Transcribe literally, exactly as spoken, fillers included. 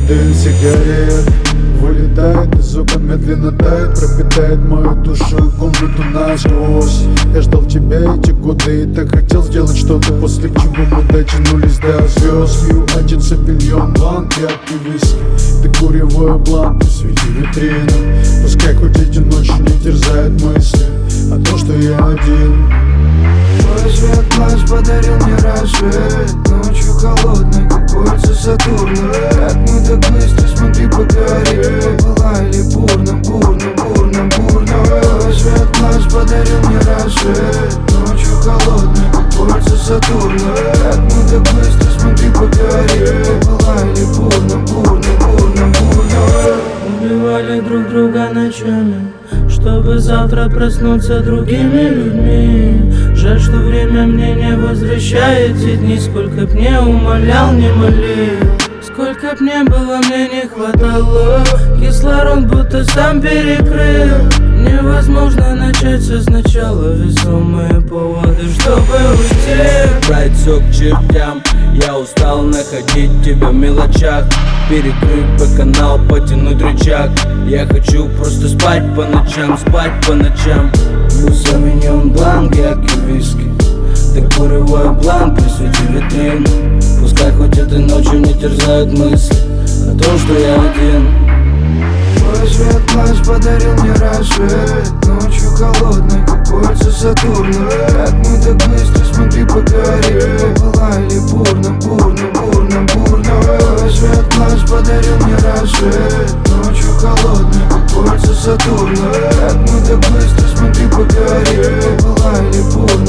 Дым сигарет вылетает из окон, медленно тает, пропитает мою душу и комнату насквозь. Я ждал тебя эти годы и так хотел сделать что-то, после чего мы дотянулись до звезд. Пью один сапильон, бланк, яркий виски, ты куревой бланк, свети витрину. Пускай хоть эти ночи не терзают мысли о том, что я один. Твой свет глаз подарил мне рассвет, ночью холодной, как кольца Сатурна. Как мы так быстро смогли покорить, мы пылали бурно, бурно, бурно, бурно. Твой свет глаз подарил мне рассвет, ночью холодной, как кольца Сатурна. Как мы так быстро смогли покорить, мы пылали бурно, бурно, бурно, бурно. Убивали друг друга ночами, чтобы завтра проснуться другими людьми. Жаль, что время мне не возвращает те дни. Сколько б не умолял, не молил, сколько б не было, мне не хватало. Кислород будто сам перекрыл. Невозможно начать все сначала. Весомые поводы, чтобы уйти. Брать все к чертям. Я устал находить тебя в мелочах. Перекрыть бы-канал, потянуть рычаг. Я хочу просто спать по ночам, спать по ночам. Плюс савиньон бланк, яркий виски, ты куревой бланк при свете витрин. Пускай хоть этой ночью не терзают мысли о том, что я один. Твой свет глаз подарил мне рассвет, ночью холодной, как кольца Сатурна. Как мы так быстро смогли покорить, мы пылали бурно, бурно, бурно, бурно. Твой свет глаз подарил мне рассвет, ночью холодной, как кольца Сатурна. Как мы так быстро смогли покорить, мы пылали бурно.